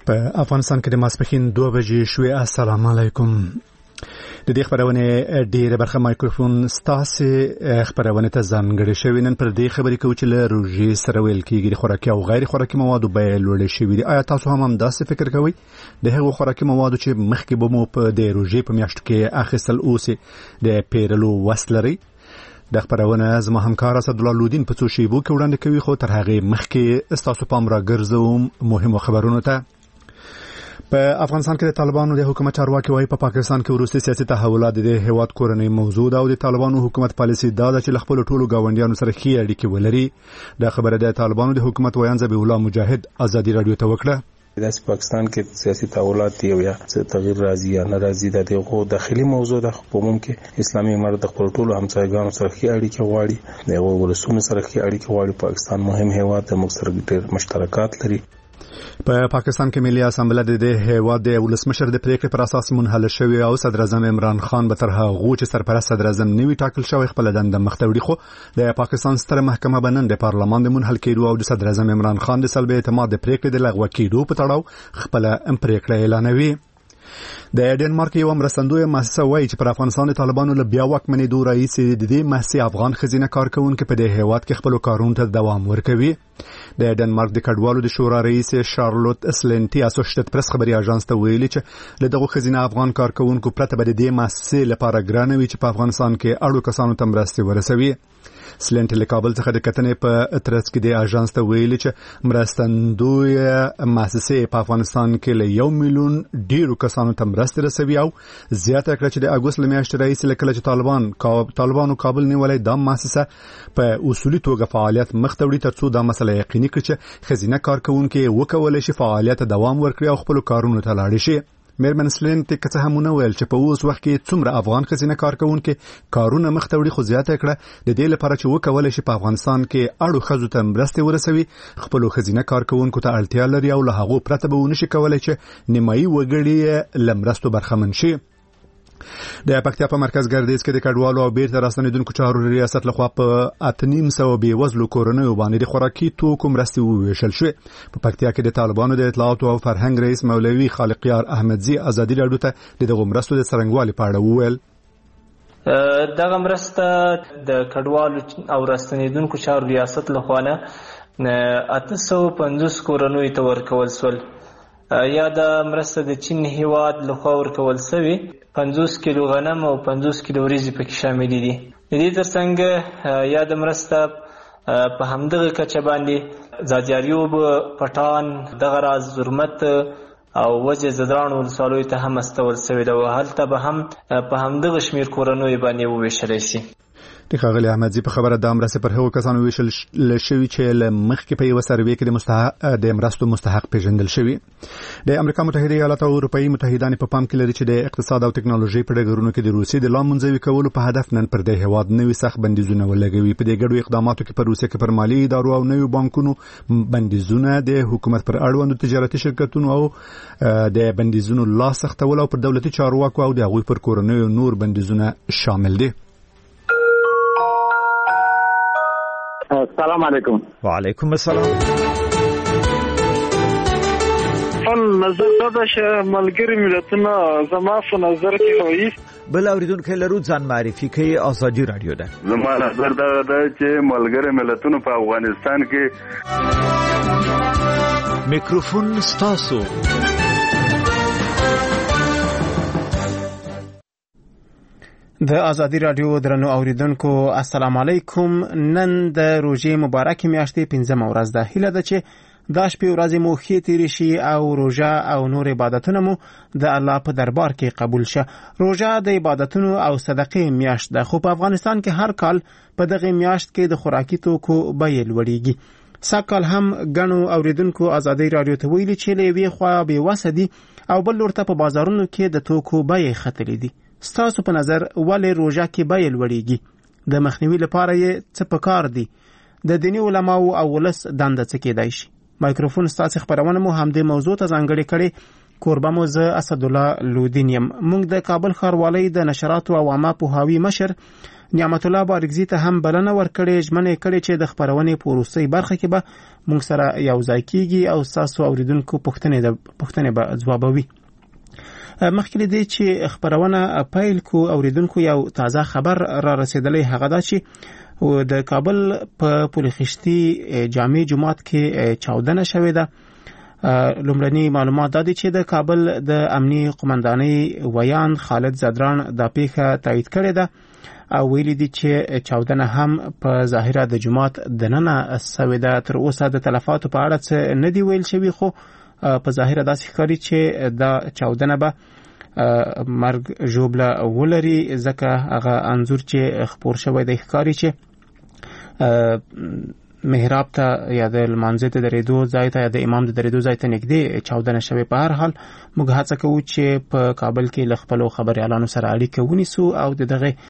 په افغانستان کې د ماسپښین 2 بجې شوې. السلام علیکم. د دې خبرونه ډیره برخه مایکروفون ستاسو خبرونه ته ځانګړې شوی. نن پر دې خبرې کوو چې له روژې سره ویل کېږي د خوراکي او غیر خوراکي موادو بیې لوړې شوې دي. آیا تاسو هم داسې فکر کوئ د هغو خوراکي موادو چې مخکې به مو په د روژې په میاشت کې اخیستل اوس د پیرلو وس لري؟ د خبرونه زما همکار اسدالله لودین په څو شیبو کې وړاندې کوي، خو تر هغه مخکې تاسو پام راګرځوم مهمو خبرونو ته. په افغانستان کې د طالبانو د حکومت چارواکي وايي په پاکستان کې وروستي سیاسي تحولات د هیواد کورنۍ موضوع ده او د طالبانو حکومت پالیسي دا ده چې خپل ټولو گاونډیانو سره ښې اړیکې ولري. دا خبره د طالبانو د حکومت ویان ذبیح الله مجاهد ازادي رادیو ته وکړه. د پاکستان کې سیاسي تحولات یو یا تغییر راځي یا ناراضي ده دغه داخلي موضوع ده. په عموم کې اسلامي امارت د خپل ټولو همسایګانو سره ښې اړیکې غواړي، دغه ولسونو سره ښې اړیکې غواړي. پاکستان مهم هیواد د موږ سره ډېر مشترکات لري. په پاکستان کې ملي اسامبله د هیواد د ولسمشر د پریکړې پر اساس منحل شوی او صدر اعظم عمران خان به تر هغه چې سرپرست صدر اعظم نوی ټاکل شوی خپل دنده مخته وړي. خو د پاکستان ستره محکمه بنن د پارلمان د منحل کېدو او د صدر اعظم عمران خان د سلب اعتماد د پریکړې د لغوه کېدو په تړاو خپل پریکړه اعلانوي. د ډنمارک یو مرستندوی مؤسسه وایي چې پر افغانستان د طالبانو له بیا واکمنۍ دوه رئیس د دې مؤسسې افغان خزینه کارکونکو په دې هیواد کې خپل کارونو ته دوام ورکوي. د ډنمارک د کډوالو د شورا رئیس شارلوت اسلنټي اسوسییټډ پریس خبري اژانس ته ویلي چې له دغه خزینه افغان کارکونکو پرته به د دې مؤسسې لپاره ګرانوي چې په افغانستان کې اړو کسانو ته مرستې ورسوي. سلنټ له کابل څخه د کتنې په اترس کې د اژانس ته ویلي چې مرستندوی مؤسسې په افغانستان کې له 1 میلیون ډیرو کسانو ته مرستې رسوي او زیاته کړه چې د اګوست میاشتې رئیس لکه چې طالبانو کابل نیولې د مؤسسه په اصولي توګه فعالیت مخته وړي ترڅو دا مسله یقیني کړي چې خزینه کارکونکو وکولای شي فعالیت دوام ورکړي او خپل کارونو ته لاړ شي. میرمن سلنټ که همونه ویل چې په اوس وخت کې څومره افغان خزینه کارکونکو کارونه مخته وړي، خو زیاته کړه د دې لپاره چې وکولای شي په افغانستان کې اړو خزو ته مرستې ورسوي خپل خزینه کارکونکو ته اړتیا لري او له هغه پرته به ونشي کولای چې نیمایي وګړي لمرستو برخمن شي. د پکتیا په مرکز ګردیز کې د کډوالو او بیرته راستنیدونکو چارو ریاست لخوا په 8,900 بیوزلو کورنیو باندې د خوراکي توکو مرستې وویشل شوې. په پکتیا کې د طالبانو د اطلاعات او فرهنګ رئیس مولوي خالقیار احمدزي ازادي رادیو ته دغه مرستو د څرنګوالي په اړه وویل. دغه مرسته د کډوالو او راستنیدونکو چارو ریاست لخوا 850 کورنیو ته ورکول شول. یا د مرسته د چین هیواد لخوا ورکول شوی 50 کیلو غنم او 50 کیلو وریجې پکې شامل دي. د دې ترڅنګ یا د مرسته په همدغه کچه باندې زاجاریوب، پټان، دغراز، زرمت او وجه زدران ولسوالیو ته هم استول شوی ده او هلته به هم په همدغه شمیر کورنیو باندې وویشل شي. د خاغلی احمدزي په خبره د مرستې پر هغو کسانو ویشل شوي چې له مخکې په یو سروې کې د مرستو مستحق پیژندل شوي. د امریکا متحده ایالات او اروپאי متحدان په پام کې لري چې د اقتصاد او ټکنالوژي په ډګرونو کې د روسیې د لامنځوي کولو په هدف نن پر دې هیواد نوي سخت بندیزونه ولګوي. په دې ګډو اقداماتو کې پر روسیې کې پر مالي ادارو او نوي بانکونو بندیزونه، د حکومت پر اړوندو تجارتي شرکتونو او د بندیزونو لا سختول او پر دولتي چارواکو او د هغوی پر کورنیو نور بندیزونه شامل دي. السلام علیکم. وعلیکم السلام. نظر دا چې ملګری ملتونه زما په نظر کې وایي بل اوریدونکو لرو ځان معرفي کوي. ازادي رادیو ده. زما نظر دا چې ملګری ملتونه په افغانستان کې میکروفون ستاسو. د ازادي رادیو درنو اوریدونکو السلام علیکم. نن د روژې مبارکې میاشتې 5مه ورځ ده. هیله ده چې دا شپې ورځې مو ښې تېرې شي او روژه او نور عبادتونه مو د الله په دربار کې قبول شه. روژه د عبادتونو او صدقې میاشت ده، خو په افغانستان کې هر کال په دغه میاشت کې د خوراکي توکو بیې لوړېږي. سږکال هم ګڼو اوریدونکو ازادي رادیو ته ویلي چې له یوې خوا بېوسه دي او بل لور ته په بازارونو کې د توکو بیې ختلې دي. ستاسو په نظر ولې روژه کې بیې لوړېږي؟ د مخنیوي لپاره یې څه پکار دي؟ د دیني علماو او ولس دنده څه کېدای شي؟ مایکروفون ستاسو خبرونه مو هم د موضوع ته ځانګړې کړې. کوربه مو زه اسدالله لودین یم. موږ د کابل ښاروالۍ د نشراتو او عامه پوهاوي مشر نعمت الله بارګزی ته هم بلنه ورکړې ژمنه کړې چې د خبرونې په وروستۍ برخه کې به موږ سره یو ځای کیږي او تاسو اوریدونکو پوښتنې به ځوابوي. مخکې له دې چې خبرونه پیل کو اوریدونکو یو تازه خبر را رسیدلی هغه دا چې د کابل په پولخشتي جامع جماعت کې چاودنه شوې ده. لومړني معلومات دا دي چې د کابل د امنیي قومندانۍ ویان خالد زدران دا پیښه تایید کړې ده او ویلي دي چې چاودنه هم په ظاهره د جماعت دننه شوې ده. تر اوسه د تلفاتو په اړه څه نه دی ویل شوی خو په ظاهره داسې ښکاري چې دا چاودنه به مرګ ژوبله ولري ځکه هغه انځور چې خپور شوی دی ښکاري چې محراب ته یا د لمانځه ته درېدو ځای ته یا د امام د درېدو ځای ته نږدې چاودنه شوې. په هر حال موږ هڅه کوو چې په کابل کې له خپلو خبريالانو سره اړیکه ونیسو او دغه